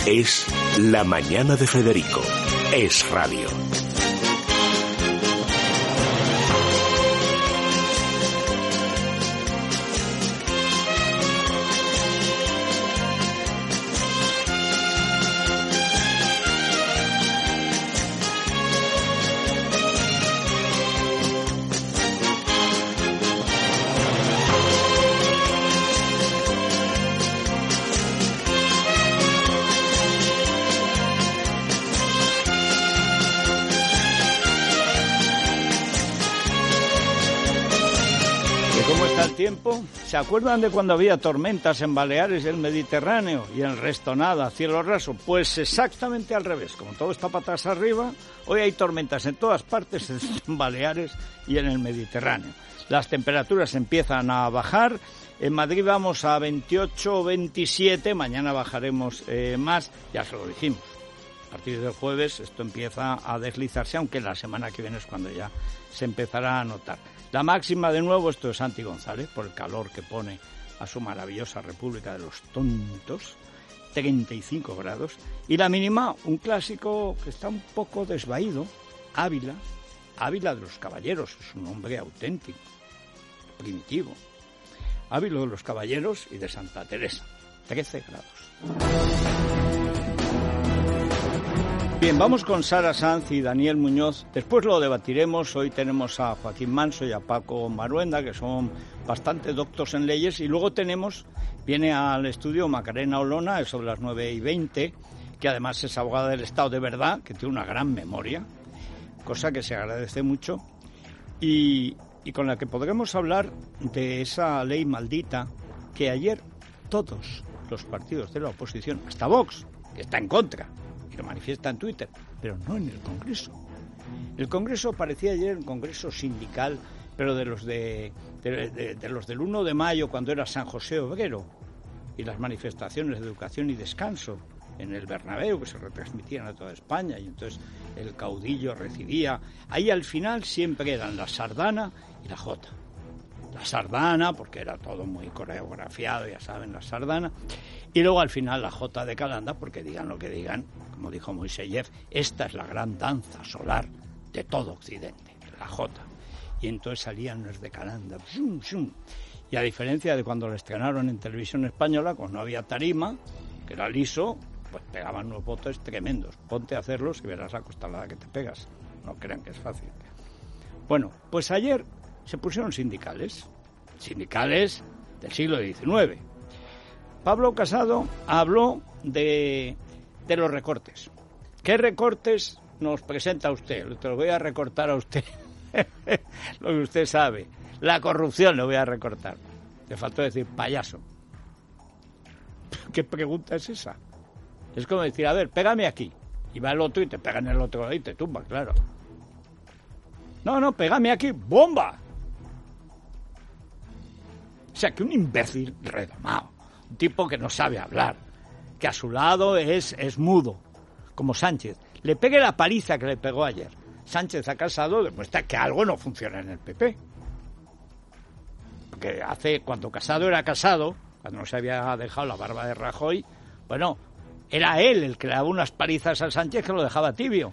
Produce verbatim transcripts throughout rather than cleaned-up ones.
Es La Mañana de Federico. Es radio. Tiempo. ¿Se acuerdan de cuando había tormentas en Baleares y el Mediterráneo y en el resto nada, cielo raso? Pues exactamente al revés, como todo está patas arriba, hoy hay tormentas en todas partes, en Baleares y en el Mediterráneo. Las temperaturas empiezan a bajar, en Madrid vamos a veintiocho o veintisiete, mañana bajaremos eh, más, ya se lo dijimos. A partir del jueves esto empieza a deslizarse, aunque la semana que viene es cuando ya se empezará a notar. La máxima, de nuevo, esto es Santi González, por el calor que pone a su maravillosa República de los Tontos, treinta y cinco grados. Y la mínima, un clásico que está un poco desvaído, Ávila, Ávila de los Caballeros, es un nombre auténtico, primitivo. Ávila de los Caballeros y de Santa Teresa, trece grados. Bien, vamos con Sara Sanz y Daniel Muñoz. Después lo debatiremos. Hoy tenemos a Joaquín Manso y a Paco Maruenda, que son bastante doctos en leyes. Y luego tenemos, viene al estudio Macarena Olona, es sobre las nueve y veinte, que además es abogada del Estado de verdad, que tiene una gran memoria, cosa que se agradece mucho. Y, y con la que podremos hablar de esa ley maldita que ayer todos los partidos de la oposición, hasta Vox, que está en contra, lo manifiesta en Twitter, pero no en el Congreso. El Congreso parecía ayer un Congreso sindical, pero de los de, de, de, de los del uno de mayo, cuando era San José Obrero, y las manifestaciones de educación y descanso en el Bernabéu, que se retransmitían a toda España, y entonces el caudillo recibía. Ahí al final siempre eran la sardana y la jota. La sardana, porque era todo muy coreografiado, ya saben, la sardana, y luego al final la jota de Calanda, porque digan lo que digan, como dijo Moiseyev, esta es la gran danza solar de todo Occidente, la jota. Y entonces salían los de Calanda, shum, shum. Y a diferencia de cuando lo estrenaron en Televisión Española, cuando no había tarima, que era liso, pues pegaban unos botes tremendos. Ponte a hacerlos y verás la costalada que te pegas. No crean que es fácil. Bueno, pues ayer se pusieron sindicales, sindicales del siglo diecinueve. Pablo Casado habló de, de los recortes. ¿Qué recortes nos presenta usted? Te lo voy a recortar a usted, lo que usted sabe. La corrupción le voy a recortar. Le faltó decir payaso. ¿Qué pregunta es esa? Es como decir, a ver, pégame aquí. Y va el otro y te pega en el otro lado y te tumba, claro. No, no, pégame aquí, ¡bomba! O sea, que un imbécil redomado, un tipo que no sabe hablar, que a su lado es, es mudo, como Sánchez, le pegue la paliza que le pegó ayer. Sánchez a Casado demuestra que algo no funciona en el P P. Porque hace, cuando Casado era Casado, cuando no se había dejado la barba de Rajoy, bueno, era él el que le daba unas palizas a Sánchez que lo dejaba tibio.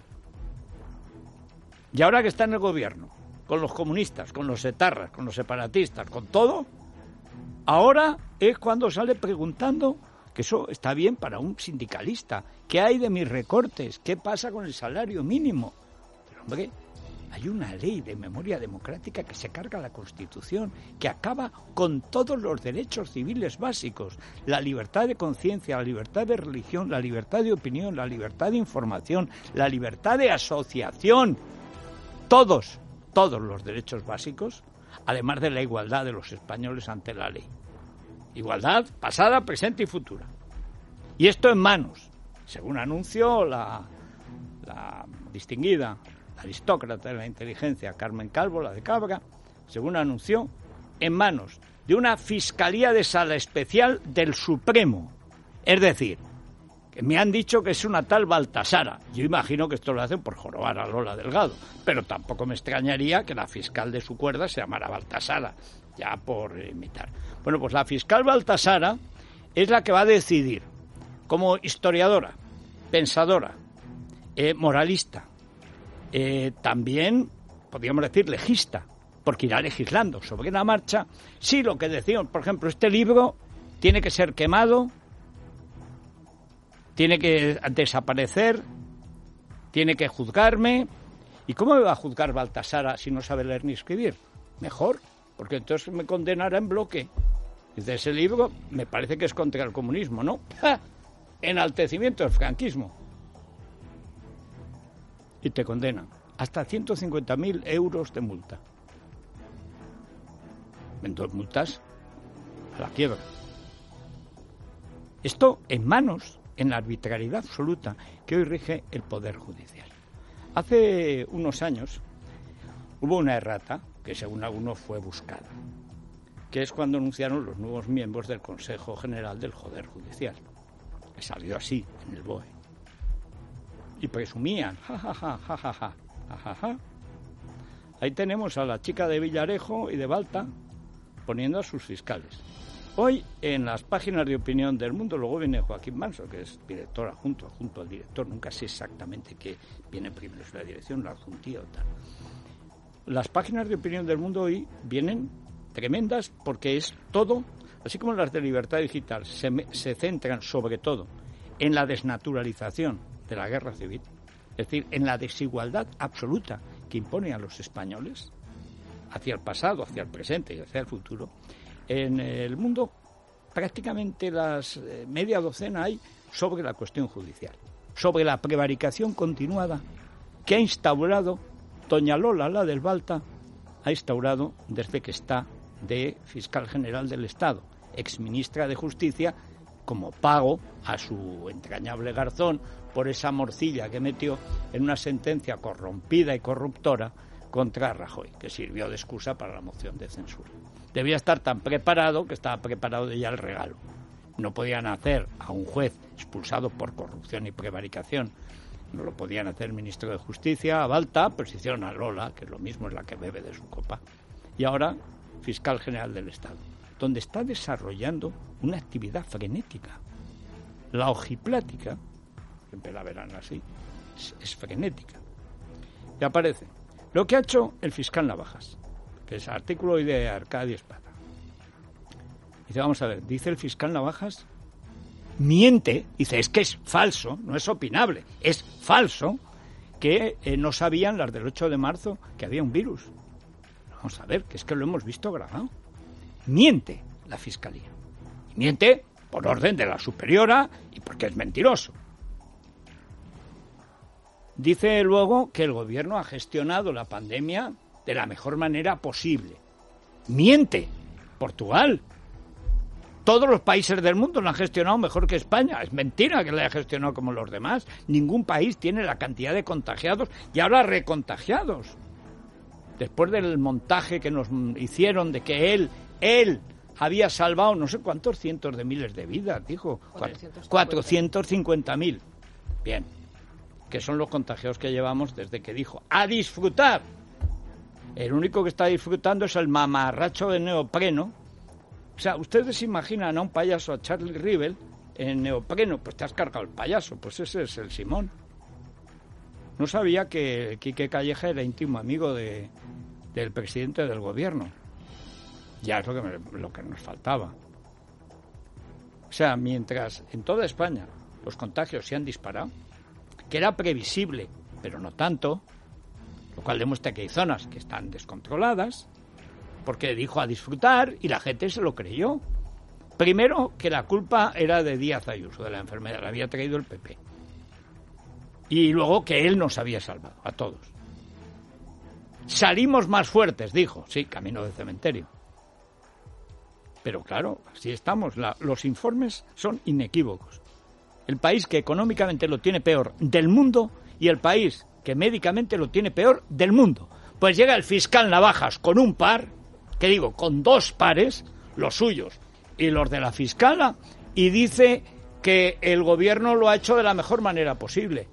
Y ahora que está en el gobierno, con los comunistas, con los etarras, con los separatistas, con todo, ahora es cuando sale preguntando, que eso está bien para un sindicalista, ¿qué hay de mis recortes? ¿Qué pasa con el salario mínimo? Pero hombre, hay una ley de memoria democrática que se carga la Constitución, que acaba con todos los derechos civiles básicos, la libertad de conciencia, la libertad de religión, la libertad de opinión, la libertad de información, la libertad de asociación, todos, todos los derechos básicos, además de la igualdad de los españoles ante la ley. Igualdad pasada, presente y futura. Y esto en manos, según anunció la, la distinguida aristócrata de la inteligencia Carmen Calvo, la de Cabra, según anunció, en manos de una Fiscalía de Sala Especial del Supremo. Es decir, que me han dicho que es una tal Baltasara. Yo imagino que esto lo hacen por jorobar a Lola Delgado, pero tampoco me extrañaría que la fiscal de su cuerda se llamara Baltasara, ya por imitar. Bueno, pues la fiscal Baltasara es la que va a decidir, como historiadora, pensadora, eh, moralista, eh, también, podríamos decir, legista, porque irá legislando sobre la marcha. Sí, lo que decíamos, por ejemplo, este libro tiene que ser quemado, tiene que desaparecer, tiene que juzgarme. ¿Y cómo me va a juzgar Baltasara si no sabe leer ni escribir? Mejor, porque entonces me condenará en bloque. Dice, ese libro me parece que es contra el comunismo, ¿no? ¡Ja! Enaltecimiento del franquismo. Y te condenan hasta ciento cincuenta mil euros de multa. En dos multas a la quiebra. Esto en manos, en la arbitrariedad absoluta que hoy rige el Poder Judicial. Hace unos años hubo una errata que según algunos fue buscada, que es cuando anunciaron los nuevos miembros del Consejo General del Poder Judicial. Que salió así en el B O E. Y presumían, jajaja, jajaja, jajaja. Ahí tenemos a la chica de Villarejo y de Balta poniendo a sus fiscales. Hoy, en las páginas de opinión del Mundo, luego viene Joaquín Manso, que es director adjunto, adjunto al director, nunca sé exactamente qué viene primero, es la dirección, la adjuntía o tal. Las páginas de opinión del Mundo hoy vienen tremendas porque es todo, así como las de Libertad Digital, se, se centran sobre todo en la desnaturalización de la guerra civil, es decir, en la desigualdad absoluta que impone a los españoles hacia el pasado, hacia el presente y hacia el futuro. En el Mundo prácticamente las eh, media docena hay sobre la cuestión judicial, sobre la prevaricación continuada que ha instaurado doña Lola, la del Balta, ha instaurado desde que está de fiscal general del Estado, exministra de Justicia, como pago a su entrañable garzón por esa morcilla que metió en una sentencia corrompida y corruptora contra Rajoy, que sirvió de excusa para la moción de censura. Debía estar tan preparado que estaba preparado de ya el regalo. No podían hacer a un juez expulsado por corrupción y prevaricación, no lo podían hacer ministro de Justicia, a Balta, pero se hicieron a Lola, que es lo mismo, es la que bebe de su copa. Y ahora, fiscal general del Estado, donde está desarrollando una actividad frenética. La ojiplática, siempre la verán así, es, es frenética. Y aparece lo que ha hecho el fiscal Navajas, que es artículo hoy de Arcadio Espada. Dice, vamos a ver, dice el fiscal Navajas, miente, dice, es que es falso, no es opinable, es falso que eh, no sabían las del ocho de marzo que había un virus. Vamos a ver, que es que lo hemos visto grabado. Miente la Fiscalía. Y miente por orden de la superiora y porque es mentiroso. Dice luego que el gobierno ha gestionado la pandemia de la mejor manera posible. Miente. Portugal. Todos los países del mundo lo han gestionado mejor que España. Es mentira que lo haya gestionado como los demás. Ningún país tiene la cantidad de contagiados y ahora recontagiados. Después del montaje que nos hicieron de que él, él había salvado no sé cuántos cientos de miles de vidas, dijo. cuatrocientos cincuenta mil. Bien. Que son los contagiados que llevamos desde que dijo ¡a disfrutar! El único que está disfrutando es el mamarracho de neopreno. O sea, ustedes se imaginan a un payaso, a Charlie Rivel, en neopreno, pues te has cargado el payaso, pues ese es el Simón. No sabía que Quique Calleja era íntimo amigo de, del presidente del gobierno. Ya es lo que, me, lo que nos faltaba. O sea, mientras en toda España los contagios se han disparado, que era previsible, pero no tanto, lo cual demuestra que hay zonas que están descontroladas, porque dijo a disfrutar y la gente se lo creyó. Primero, que la culpa era de Díaz Ayuso, de la enfermedad, la había traído el P P. Y luego que él nos había salvado, a todos. Salimos más fuertes, dijo. Sí, camino del cementerio. Pero claro, así estamos. La, los informes son inequívocos. El país que económicamente lo tiene peor del mundo y el país que médicamente lo tiene peor del mundo. Pues llega el fiscal Navajas con un par, que digo, con dos pares, los suyos y los de la fiscala, y dice que el gobierno lo ha hecho de la mejor manera posible.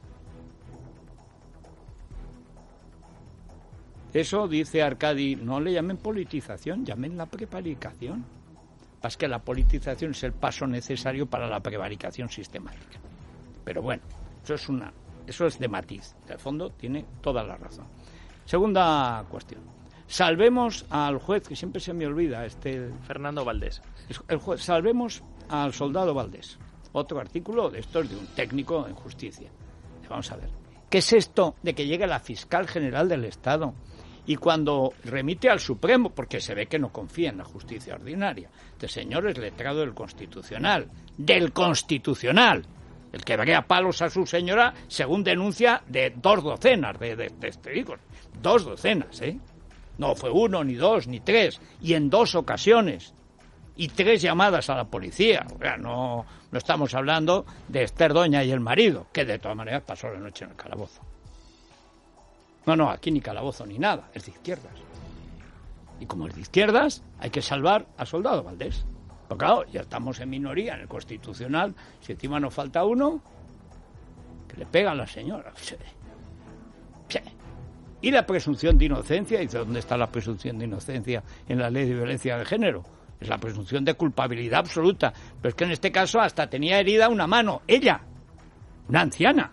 Eso, dice Arcadi, no le llamen politización, llamen la prevaricación. Es que la politización es el paso necesario para la prevaricación sistemática. Pero bueno, Eso es una, eso es de matiz. De fondo tiene toda la razón. Segunda cuestión. Salvemos al juez, que siempre se me olvida, este Fernando Valdés. El juez, salvemos al soldado Valdés. Otro artículo de esto es de un técnico en justicia. Vamos a ver. ¿Qué es esto de que llegue la fiscal general del Estado y cuando remite al Supremo, porque se ve que no confía en la justicia ordinaria? Este señor es letrado del Constitucional. ¡Del Constitucional! El que brea palos a su señora, según denuncia, de dos docenas de, de, de testigos. Dos docenas, ¿eh? No fue uno, ni dos, ni tres. Y en dos ocasiones. Y tres llamadas a la policía. O sea, no, no estamos hablando de Esther Doña y el marido, que de todas maneras pasó la noche en el calabozo. No, no, aquí ni calabozo ni nada, es de izquierdas. Y como es de izquierdas, hay que salvar al soldado Valdés. Pero claro, ya estamos en minoría en el Constitucional, si encima nos falta uno, que le pega a la señora. Sí. Sí. Y la presunción de inocencia, dice, ¿dónde está la presunción de inocencia en la ley de violencia de género? Es la presunción de culpabilidad absoluta. Pero es que en este caso hasta tenía herida una mano, ella, una anciana.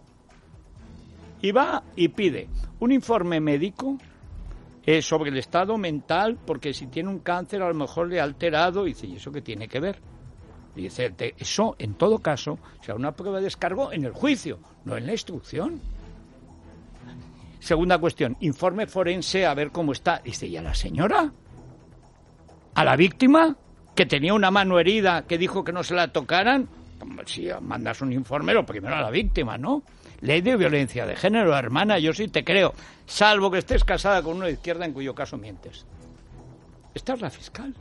Y va y pide un informe médico eh, sobre el estado mental, porque si tiene un cáncer a lo mejor le ha alterado. Y dice, ¿y eso qué tiene que ver? Y dice, eso en todo caso será una prueba de descargo en el juicio, no en la instrucción. Segunda cuestión, informe forense a ver cómo está. Dice, ¿y a la señora? ¿A la víctima? Que tenía una mano herida, que dijo que no se la tocaran. Si mandas un informe, lo primero a la víctima, ¿no? Ley de violencia de género, hermana, yo sí te creo. Salvo que estés casada con uno de izquierda, en cuyo caso mientes. Esta es la fiscal.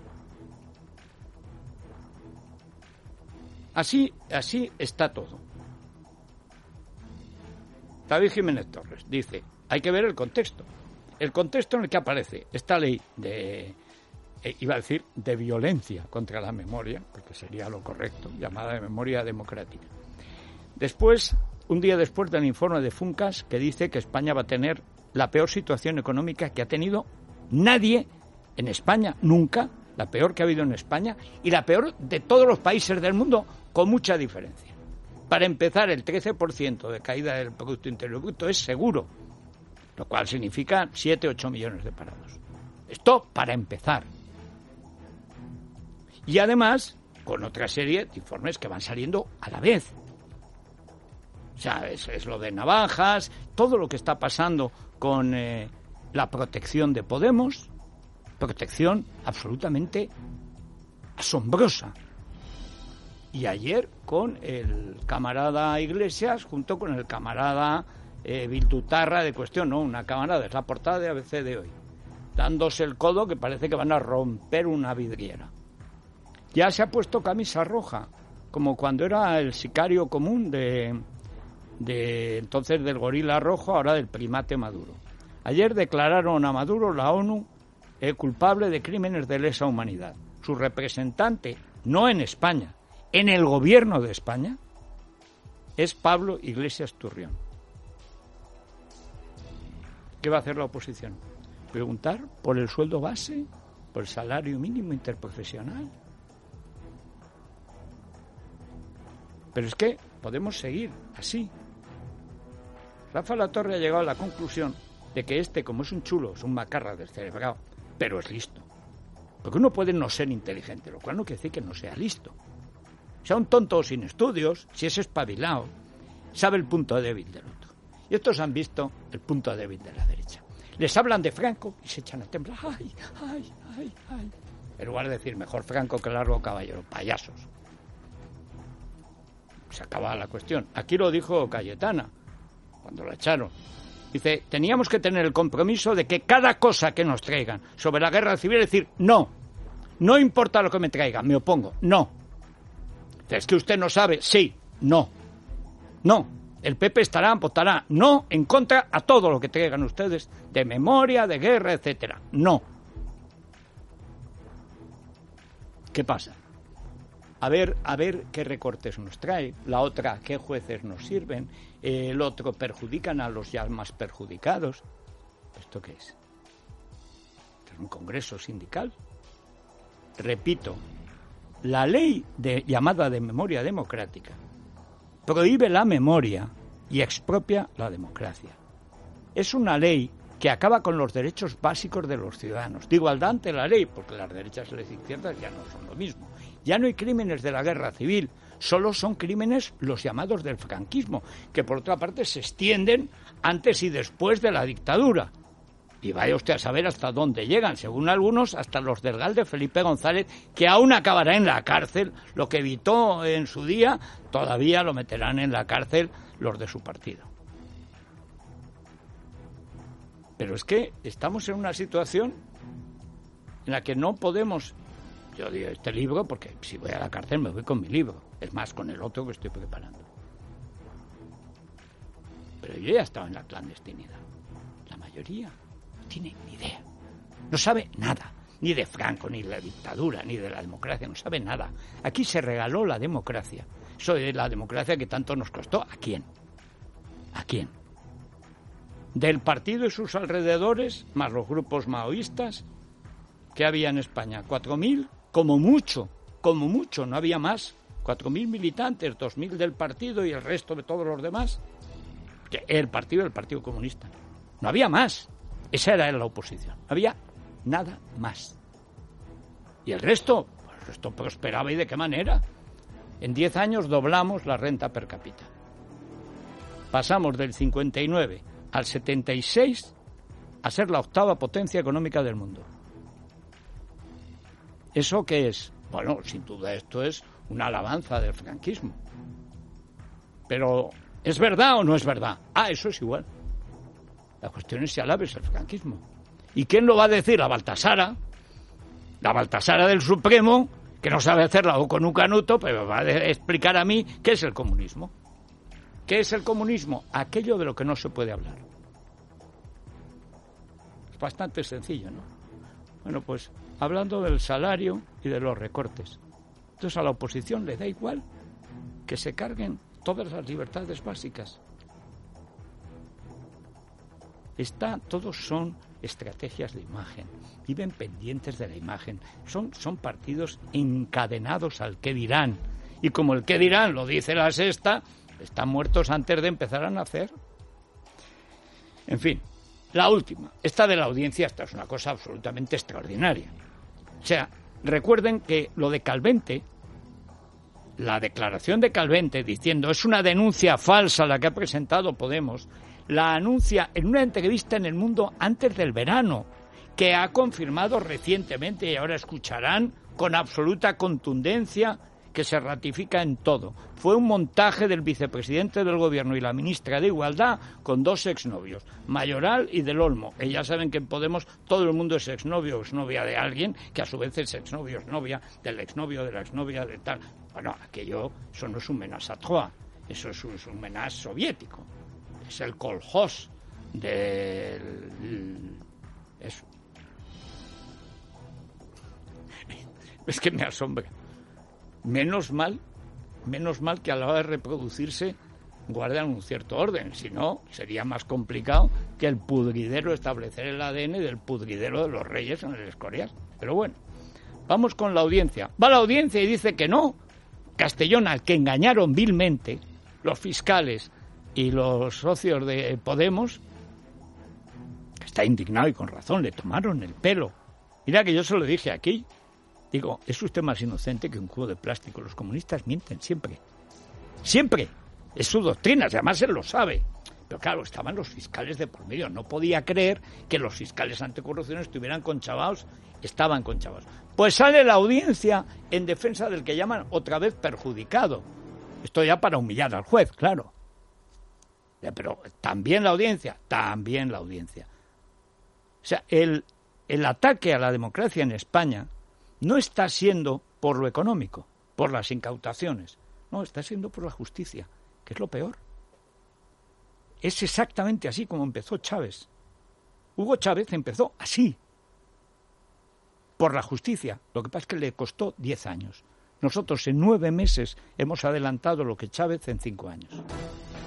Así, así está todo. David Jiménez Torres dice, hay que ver el contexto. El contexto en el que aparece esta ley de, eh, iba a decir, de violencia contra la memoria, porque sería lo correcto, llamada de memoria democrática. Después, un día después del informe de Funcas, que dice que España va a tener la peor situación económica que ha tenido nadie en España, nunca, la peor que ha habido en España, y la peor de todos los países del mundo, con mucha diferencia. Para empezar, el trece por ciento de caída del Producto Interior Bruto es seguro, lo cual significa siete, ocho millones de parados. Esto para empezar. Y además, con otra serie de informes que van saliendo a la vez. O sea, es, es lo de Navajas, todo lo que está pasando con eh, la protección de Podemos, protección absolutamente asombrosa. Y ayer con el camarada Iglesias junto con el camarada eh, Bildutarra de cuestión, no, una camarada, es la portada de A B C de hoy, dándose el codo que parece que van a romper una vidriera. Ya se ha puesto camisa roja, como cuando era el sicario común de, de entonces del gorila rojo, ahora del primate Maduro. Ayer declararon a Maduro, la ONU, eh, culpable de crímenes de lesa humanidad. Su representante, no en España, en el gobierno de España, es Pablo Iglesias Turrión. ¿Qué va a hacer la oposición? ¿Preguntar por el sueldo base? ¿Por el salario mínimo interprofesional? Pero es que podemos seguir así. Rafa Latorre ha llegado a la conclusión de que este, como es un chulo, es un macarra descerebrado, pero es listo. Porque uno puede no ser inteligente, lo cual no quiere decir que no sea listo. Sea un tonto sin estudios, si es espabilado, sabe el punto débil del otro. Y estos han visto el punto débil de la derecha. Les hablan de Franco y se echan a temblar. ¡Ay, ay, ay, ay! En lugar de decir, mejor Franco que Largo Caballero, payasos. Se acaba la cuestión. Aquí lo dijo Cayetana, cuando la echaron. Dice, teníamos que tener el compromiso de que cada cosa que nos traigan sobre la guerra civil, es decir, no, no importa lo que me traigan, me opongo, no. Es que usted no sabe, sí, no, no. El P P estará, votará, no, en contra a todo lo que traigan ustedes de memoria, de guerra, etcétera, no. ¿Qué pasa? A ver, a ver qué recortes nos trae, la otra, qué jueces nos sirven, eh, el otro, perjudican a los ya más perjudicados. ¿Esto qué es? ¿Esto es un congreso sindical? Repito, la ley de, llamada de memoria democrática prohíbe la memoria y expropia la democracia. Es una ley que acaba con los derechos básicos de los ciudadanos. De igualdad ante la ley, porque las derechas y las izquierdas ya no son lo mismo. Ya no hay crímenes de la guerra civil, solo son crímenes los llamados del franquismo, que por otra parte se extienden antes y después de la dictadura. Y vaya usted a saber hasta dónde llegan, según algunos, hasta los del Gal de Felipe González, que aún acabará en la cárcel. Lo que evitó en su día, todavía lo meterán en la cárcel los de su partido. Pero es que estamos en una situación en la que no podemos... Yo digo este libro porque si voy a la cárcel me voy con mi libro. Es más, con el otro que estoy preparando. Pero yo ya he estado en la clandestinidad. La mayoría no tiene ni idea. No sabe nada. Ni de Franco, ni de la dictadura, ni de la democracia. No sabe nada. Aquí se regaló la democracia. Eso es la democracia que tanto nos costó. ¿A quién? ¿A quién? Del partido y sus alrededores, más los grupos maoístas, que había en España, cuatro mil, como mucho, como mucho, no había más, cuatro mil militantes, dos mil del partido y el resto de todos los demás, que el partido del Partido Comunista. No había más, esa era la oposición, no había nada más. Y el resto, el resto prosperaba, ¿y de qué manera? En diez años doblamos la renta per cápita. Pasamos del cincuenta y nueve al setenta y seis a ser la octava potencia económica del mundo. ¿Eso qué es? Bueno, sin duda esto es una alabanza del franquismo. Pero, ¿es verdad o no es verdad? Ah, eso es igual. La cuestión es si alabes el franquismo. ¿Y quién lo va a decir? La Baltasara, la Baltasara del Supremo, que no sabe hacerla o con un canuto, pero va a explicar a mí qué es el comunismo. ¿Qué es el comunismo? Aquello de lo que no se puede hablar. Es bastante sencillo, ¿no? Bueno, pues hablando del salario y de los recortes. Entonces a la oposición le da igual que se carguen todas las libertades básicas. Está, todos son estrategias de imagen, viven pendientes de la imagen, son, son partidos encadenados al qué dirán. Y como el qué dirán lo dice la Sexta, están muertos antes de empezar a nacer. En fin, la última, esta de la audiencia, esta es una cosa absolutamente extraordinaria. O sea, recuerden que lo de Calvente, la declaración de Calvente diciendo es una denuncia falsa la que ha presentado Podemos, la anuncia en una entrevista en El Mundo antes del verano, que ha confirmado recientemente, y ahora escucharán con absoluta contundencia, que se ratifica en todo. Fue un montaje del vicepresidente del Gobierno y la ministra de Igualdad con dos exnovios, Mayoral y Del Olmo. Y ya saben que en Podemos todo el mundo es exnovio o exnovia de alguien, que a su vez es exnovio o exnovia del exnovio, de la exnovia, de tal. Bueno, aquello, eso no es un ménage à trois, eso es un, es un ménage soviético. Es el kolhos del... Eso. Es que me asombra. Menos mal, menos mal que a la hora de reproducirse guardan un cierto orden, si no sería más complicado que el pudridero, establecer el A D N del pudridero de los reyes en el Escorial. Pero bueno, vamos con la audiencia. Va la audiencia y dice que no, Castellón, al que engañaron vilmente los fiscales y los socios de Podemos, está indignado y con razón, le tomaron el pelo. Mira que yo se lo dije aquí. Digo, es usted más inocente que un cubo de plástico. Los comunistas mienten siempre. Siempre. Es su doctrina, además él lo sabe. Pero claro, estaban los fiscales de por medio. No podía creer que los fiscales anticorrupción estuvieran conchavados. Estaban conchavados. Pues sale la audiencia en defensa del que llaman otra vez perjudicado. Esto ya para humillar al juez, claro. Pero también la audiencia, también la audiencia. O sea, el, el ataque a la democracia en España no está siendo por lo económico, por las incautaciones. No, está siendo por la justicia, que es lo peor. Es exactamente así como empezó Chávez. Hugo Chávez empezó así, por la justicia. Lo que pasa es que le costó diez años. Nosotros en nueve meses hemos adelantado lo que Chávez en cinco años.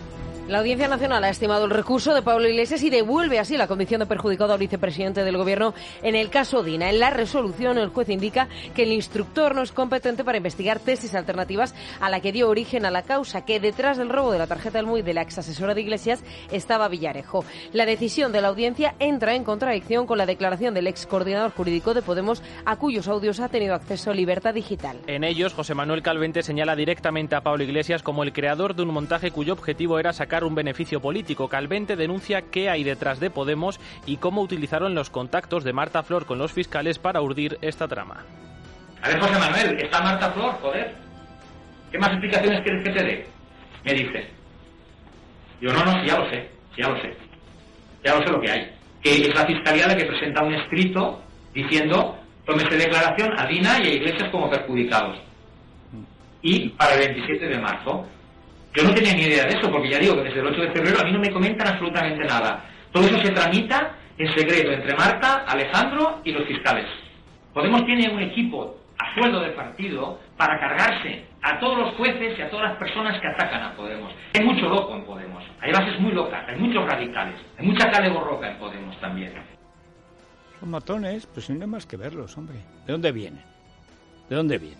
La Audiencia Nacional ha estimado el recurso de Pablo Iglesias y devuelve así la condición de perjudicado al vicepresidente del Gobierno en el caso Dina. En la resolución, el juez indica que el instructor no es competente para investigar tesis alternativas a la que dio origen a la causa, que detrás del robo de la tarjeta del M U I de la exasesora de Iglesias estaba Villarejo. La decisión de la Audiencia entra en contradicción con la declaración del ex coordinador jurídico de Podemos, a cuyos audios ha tenido acceso Libertad Digital. En ellos, José Manuel Calvente señala directamente a Pablo Iglesias como el creador de un montaje cuyo objetivo era sacar un beneficio político. Calvente denuncia qué hay detrás de Podemos y cómo utilizaron los contactos de Marta Flor con los fiscales para urdir esta trama. A ver, José Manuel, está Marta Flor, joder. ¿Qué más explicaciones quieres que te dé? Me dice. Yo, no, no, ya lo sé, ya lo sé. Ya lo sé lo que hay. Que es la fiscalía la que presenta un escrito diciendo, tómese declaración a Dina y a Iglesias como perjudicados. Y para el veintisiete de marzo. Yo no tenía ni idea de eso, porque ya digo que desde el ocho de febrero a mí no me comentan absolutamente nada. Todo eso se tramita en secreto entre Marta, Alejandro y los fiscales. Podemos tiene un equipo a sueldo del partido para cargarse a todos los jueces y a todas las personas que atacan a Podemos. Hay mucho loco en Podemos, hay bases muy locas, hay muchos radicales, hay mucha cale borroca en Podemos también. Son matones, pues no hay más que verlos, hombre. ¿De dónde vienen? ¿De dónde vienen?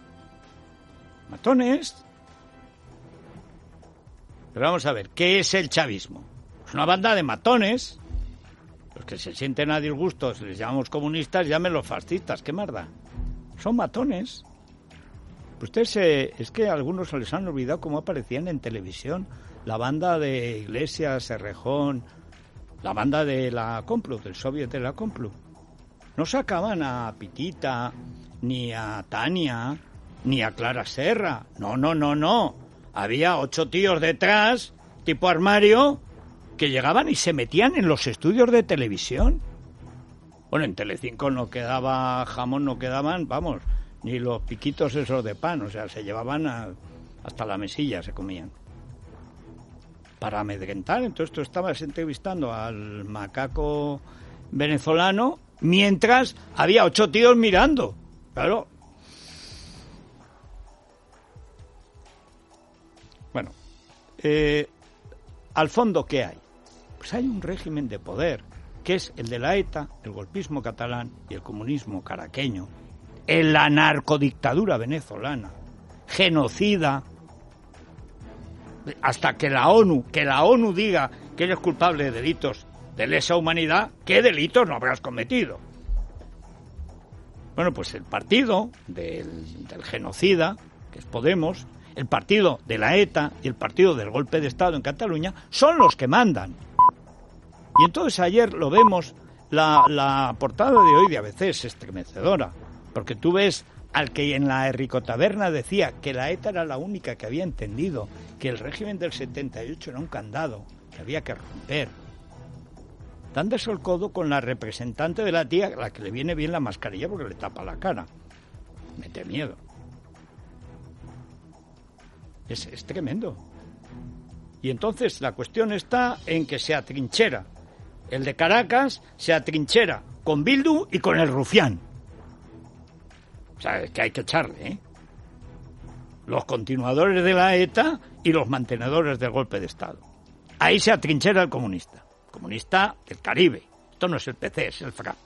Matones. Pero vamos a ver, ¿qué es el chavismo? Es una banda de matones. Los que se sienten a disgusto, si les llamamos comunistas, llámenlos fascistas, ¿qué más da? Son matones. Ustedes, eh, es que a algunos se les han olvidado cómo aparecían en televisión. La banda de Iglesias, Errejón, la banda de la Complu, del soviet de la Complu. No sacaban a Pitita, ni a Tania, ni a Clara Serra. No, no, no, no. Había ocho tíos detrás, tipo armario, que llegaban y se metían en los estudios de televisión. Bueno, en Telecinco no quedaba jamón, no quedaban, vamos, ni los piquitos esos de pan, o sea, se llevaban a, hasta la mesilla, se comían. Para amedrentar, entonces tú estabas entrevistando al macaco venezolano, mientras había ocho tíos mirando, claro. Bueno, eh, al fondo, ¿qué hay? Pues hay un régimen de poder, que es el de la ETA, el golpismo catalán y el comunismo caraqueño, en la narcodictadura venezolana, genocida, hasta que la ONU, que la ONU diga que eres culpable de delitos de lesa humanidad, ¿qué delitos no habrás cometido? Bueno, pues el partido del, del genocida, que es Podemos, el partido de la ETA y el partido del golpe de Estado en Cataluña son los que mandan. Y entonces ayer lo vemos, la, la portada de hoy de A B C es estremecedora, porque tú ves al que en la Erricotaberna decía que la ETA era la única que había entendido que el régimen del setenta y ocho era un candado que había que romper. Dándose el codo con la representante de la tía, a la que le viene bien la mascarilla porque le tapa la cara. Mete miedo. Es, es tremendo. Y entonces la cuestión está en que se atrinchera. El de Caracas se atrinchera con Bildu y con el rufián. O sea, es que hay que echarle, ¿eh? Los continuadores de la ETA y los mantenedores del golpe de Estado. Ahí se atrinchera el comunista. Comunista del Caribe. Esto no es el P C, es el FRAP.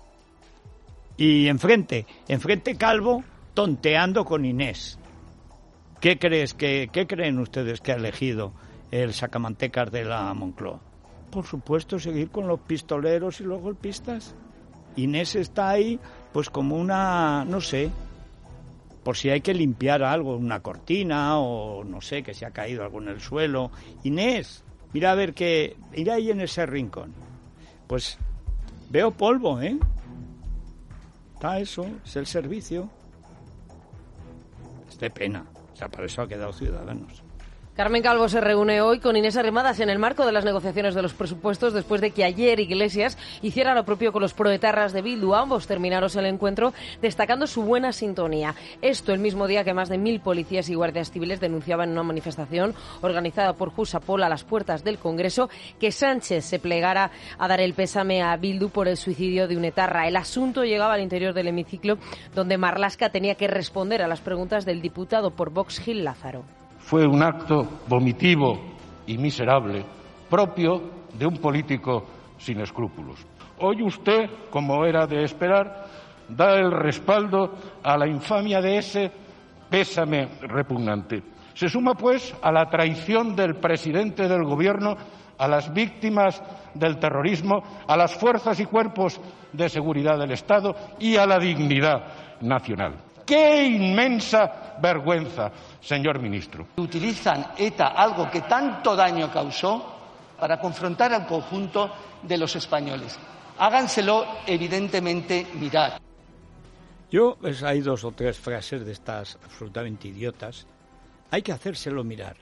Y enfrente, enfrente Calvo tonteando con Inés. ¿Qué crees que, qué creen ustedes que ha elegido el sacamantecas de la Moncloa? Por supuesto, seguir con los pistoleros y los golpistas. Inés está ahí, pues como una, no sé, por si hay que limpiar algo, una cortina o no sé, que se ha caído algo en el suelo. Inés, mira a ver qué, mira ahí en ese rincón. Pues veo polvo, ¿eh? Está eso, es el servicio. Es de pena. O sea, para eso ha quedado Ciudadanos. Carmen Calvo se reúne hoy con Inés Arrimadas en el marco de las negociaciones de los presupuestos después de que ayer Iglesias hiciera lo propio con los proetarras de Bildu. Ambos terminaron el encuentro destacando su buena sintonía. Esto el mismo día que más de mil policías y guardias civiles denunciaban en una manifestación organizada por Jusapol a las puertas del Congreso que Sánchez se plegara a dar el pésame a Bildu por el suicidio de un etarra. El asunto llegaba al interior del hemiciclo donde Marlaska tenía que responder a las preguntas del diputado por Vox Gil Lázaro. Fue un acto vomitivo y miserable, propio de un político sin escrúpulos. Hoy usted, como era de esperar, da el respaldo a la infamia de ese pésame repugnante. Se suma, pues, a la traición del presidente del Gobierno, a las víctimas del terrorismo, a las fuerzas y cuerpos de seguridad del Estado y a la dignidad nacional. ¡Qué inmensa vergüenza, señor ministro! Utilizan ETA, algo que tanto daño causó, para confrontar al conjunto de los españoles. Háganselo evidentemente mirar. Yo, pues, hay dos o tres frases de estas absolutamente idiotas. Hay que hacérselo mirar.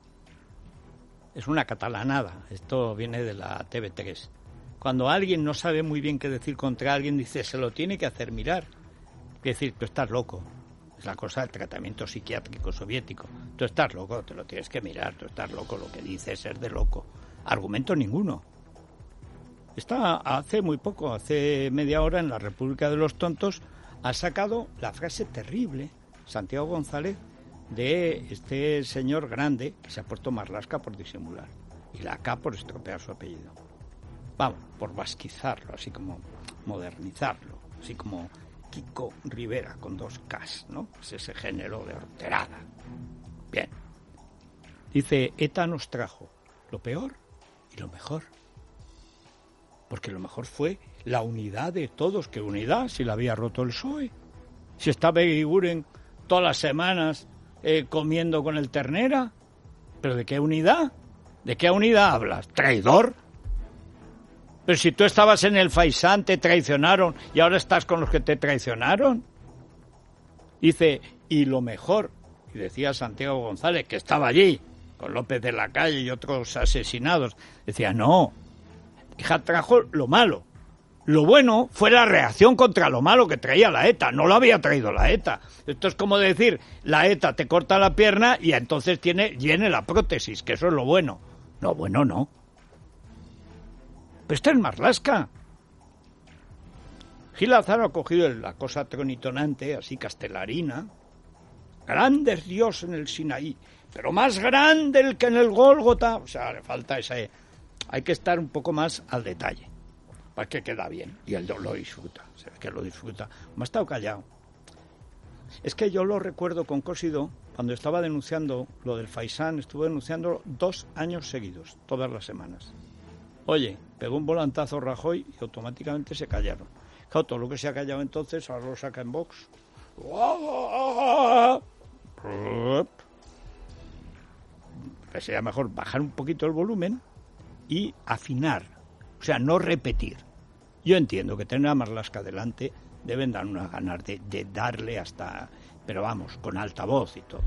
Es una catalanada. Esto viene de la T V tres. Cuando alguien no sabe muy bien qué decir contra alguien, dice, se lo tiene que hacer mirar. Es decir, tú estás loco. Es la cosa del tratamiento psiquiátrico soviético. Tú estás loco, te lo tienes que mirar. Tú estás loco, lo que dices es de loco. Argumento ninguno. Está hace muy poco, hace media hora, en la República de los Tontos, ha sacado la frase terrible, Santiago González, de este señor grande que se ha puesto Marlaska por disimular y la K por estropear su apellido. Vamos, por vasquizarlo, así como modernizarlo, así como Kiko Rivera con dos Ks, ¿no? Es ese género de horterada. Bien. Dice, ETA nos trajo lo peor y lo mejor. Porque lo mejor fue la unidad de todos. ¿Qué unidad? Si la había roto el P S O E. Si estaba Eguiguren todas las semanas eh, comiendo con el ternera. ¿Pero de qué unidad? ¿De qué unidad hablas? ¿Traidor? Pero si tú estabas en el Faisán, te traicionaron y ahora estás con los que te traicionaron. Dice, y lo mejor, y decía Santiago González, que estaba allí, con López de la Calle y otros asesinados, decía, no, hija, trajo lo malo. Lo bueno fue la reacción contra lo malo que traía la ETA, no lo había traído la ETA. Esto es como decir, la ETA te corta la pierna y entonces tiene, tiene la prótesis, que eso es lo bueno. No, bueno, no. Pero esto es Marlaska. Gil Lázaro ha cogido la cosa tronitonante, así castelarina. Grande es Dios en el Sinaí, pero más grande el que en el Gólgota. O sea, le falta ese... Hay que estar un poco más al detalle, para que queda bien. Y él lo disfruta, se ve que lo disfruta. Me ha estado callado. Es que yo lo recuerdo con Cosido, cuando estaba denunciando lo del Faisán, estuve denunciándolo dos años seguidos, todas las semanas. Oye, pegó un volantazo Rajoy y automáticamente se callaron. Claro, todo lo que se ha callado entonces, ahora lo saca en Vox. Pues sería mejor bajar un poquito el volumen y afinar, o sea, no repetir. Yo entiendo que tener a Marlaska delante deben dar unas ganas de, de darle hasta, pero vamos, con altavoz y todo.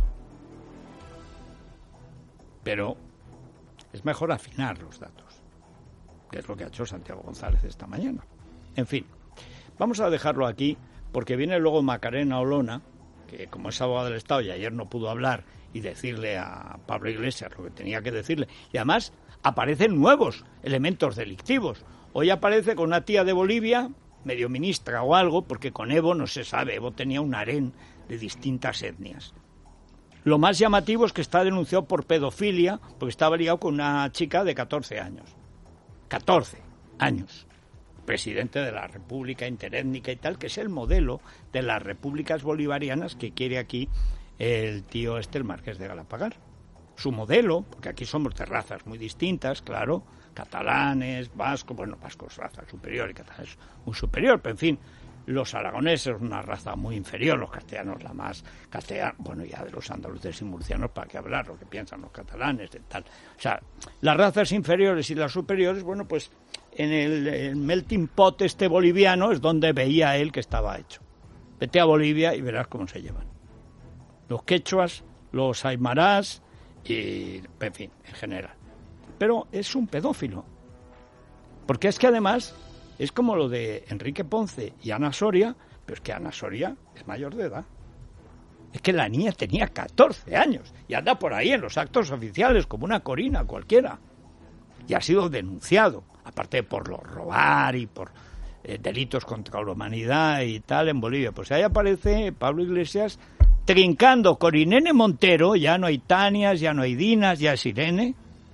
Pero es mejor afinar los datos, que es lo que ha hecho Santiago González esta mañana. En fin, vamos a dejarlo aquí, porque viene luego Macarena Olona, que como es abogado del Estado y ayer no pudo hablar y decirle a Pablo Iglesias lo que tenía que decirle, y además aparecen nuevos elementos delictivos. Hoy aparece con una tía de Bolivia, medio ministra o algo, porque con Evo no se sabe, Evo tenía un harén de distintas etnias. Lo más llamativo es que está denunciado por pedofilia, porque estaba ligado con una chica de catorce años. catorce años. Presidente de la República Interétnica y tal, que es el modelo de las repúblicas bolivarianas que quiere aquí el tío este, el Marqués de Galapagar. Su modelo, porque aquí somos de razas muy distintas, claro, catalanes, vascos, bueno, vascos raza superior y catalanes muy superior, pero en fin, los aragoneses una raza muy inferior, los castellanos la más castellana, bueno, ya de los andaluces y murcianos para qué hablar, lo que piensan los catalanes, de tal. O sea, las razas inferiores y las superiores, bueno, pues en el, el melting pot este boliviano es donde veía él que estaba hecho. Vete a Bolivia y verás cómo se llevan. Los quechuas, los aymarás y, en fin, en general. Pero es un pedófilo. Porque es que además es como lo de Enrique Ponce y Ana Soria, pero es que Ana Soria es mayor de edad. Es que la niña tenía catorce años y anda por ahí en los actos oficiales como una corina cualquiera. Y ha sido denunciado, aparte de por lo robar y por eh, delitos contra la humanidad y tal en Bolivia. Pues ahí aparece Pablo Iglesias trincando con Irene Montero, ya no hay Tanias, ya no hay Dinas, ya es Irene,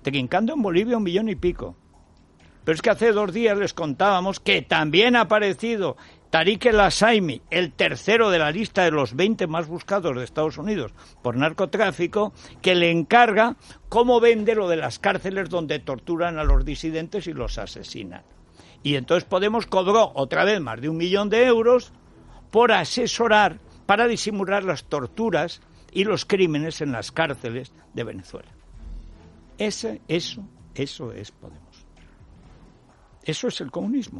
trincando en Bolivia un millón y pico. Pero es que hace dos días les contábamos que también ha aparecido Tariq El Asaimi, el tercero de la lista de los veinte más buscados de Estados Unidos por narcotráfico, que le encarga cómo vende lo de las cárceles donde torturan a los disidentes y los asesinan. Y entonces Podemos cobró otra vez más de un millón de euros por asesorar para disimular las torturas y los crímenes en las cárceles de Venezuela. Ese, eso, eso es Podemos. Eso es el comunismo.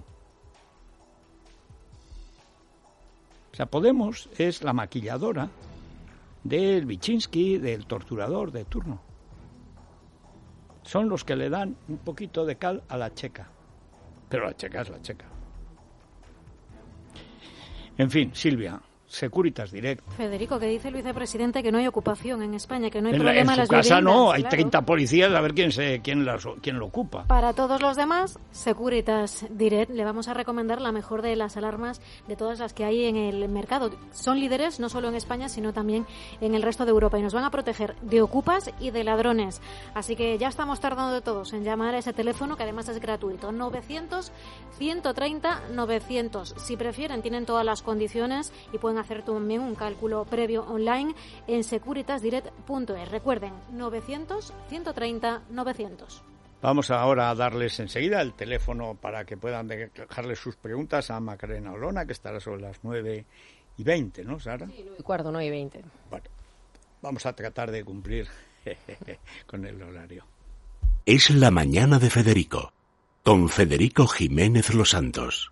O sea, Podemos es la maquilladora del Vichinsky, del torturador de turno. Son los que le dan un poquito de cal a la checa. Pero la checa es la checa. En fin, Silvia, Securitas Direct. Federico, que dice el vicepresidente que no hay ocupación en España, que no hay en problema la, en en las su casa viviendas. no, hay claro. treinta policías, a ver quién se quién, las, quién lo ocupa. Para todos los demás, Securitas Direct, le vamos a recomendar la mejor de las alarmas de todas las que hay en el mercado. Son líderes no solo en España, sino también en el resto de Europa y nos van a proteger de ocupas y de ladrones. Así que ya estamos tardando todos en llamar a ese teléfono, que además es gratuito, novecientos, ciento treinta, novecientos. Si prefieren, tienen todas las condiciones y pueden hacer también un cálculo previo online en securitas direct punto es. Recuerden, novecientos, ciento treinta, novecientos. Vamos ahora a darles enseguida el teléfono para que puedan dejarles sus preguntas a Macarena Olona, que estará sobre las nueve y veinte, ¿no, Sara? Sí, nueve y cuarto, nueve y veinte. Bueno, vamos a tratar de cumplir con el horario. Es la mañana de Federico, con Federico Jiménez Los Santos.